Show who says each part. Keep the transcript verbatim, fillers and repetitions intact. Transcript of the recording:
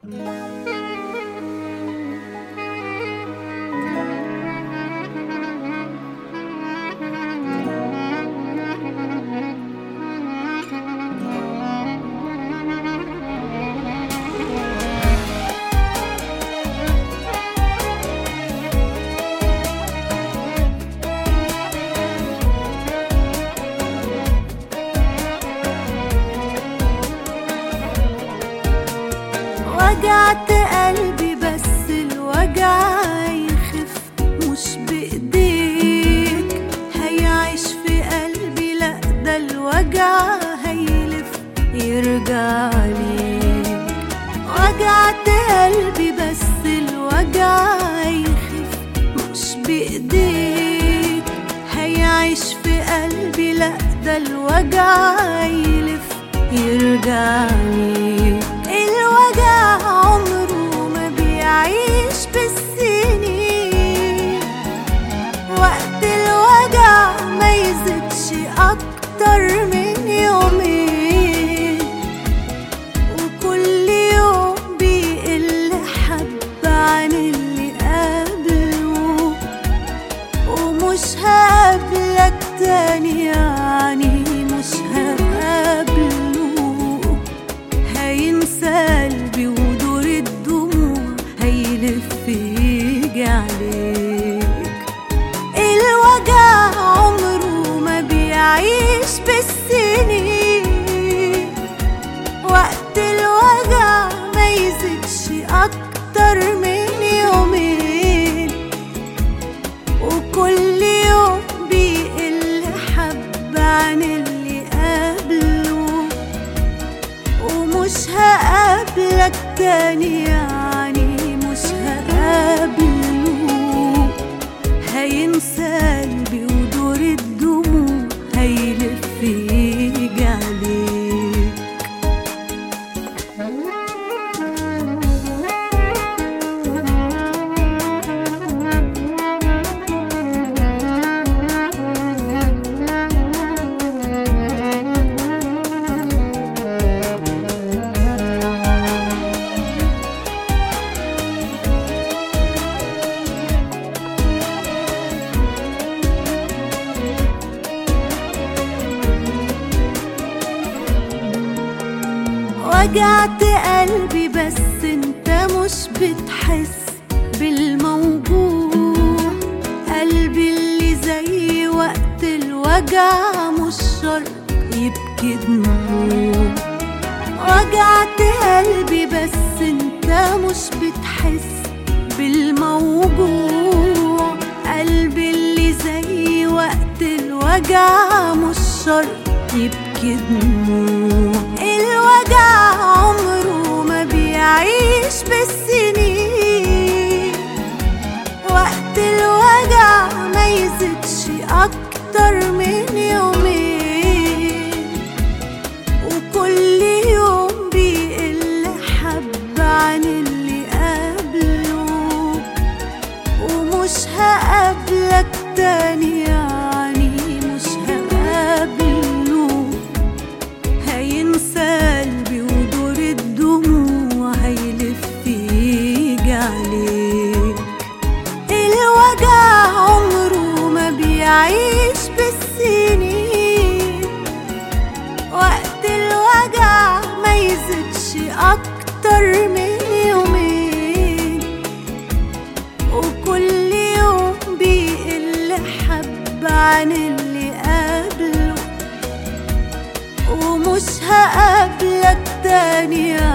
Speaker 1: وجعت قلبي بس الوجع يخف مش بإيديك، هيعيش في قلبي لأ ده الوجع هيلف يرجع ليك. وجعت قلبي بس الوجع يخف مش بإيديك، هيعيش في قلبي لأ ده الوجع هيلف يرجع ليك. الوجع عمره ما بيعيش بالسنين، وقت الوجع ما يزيدش أكتر من يومين، وكل يوم بيقل حبة عن اللي قبله، ومش هقابلك تاني يعني مش هقابله. هينسى قلبي ودور الدموع هيلف يجي عليك. الوجع عمره ما بيعيش بالسنين، وقت الوجع ما يزيدش أكتر من يومين، وكل يوم بيقل حبة عن اللي قبله، ومش هقابلك تاني يعني مش هقابله. هينسى قلبي ودور الدموع هيلف يجي عليك. وجعت قلبي بس انت مش بتحس بالموجوع، قلبي اللي زي وقت الوجع مش شرط يبكي دموع. وجعت قلبي بس انت مش بتحس بالموجوع، قلبي اللي زي وقت الوجع مش شرط يبكي دموع. الوجع عمره ما بيعيش بالسنين، وقت الوجع ما يزيدش أكتر من يومين، وكل يوم بيقل حبة عن اللي قبله، ومش هقابلك تاني يعني مش هقابله. هينسى قلبي ودور الدموع هيلف يجي عليك. الوجع عمره ما بيعيش بالسنين، وقت الوجع ما يزيدش أكتر من يومين، وكل يوم بيقل حبة عن اللي قبله، ومش هقابلك تاني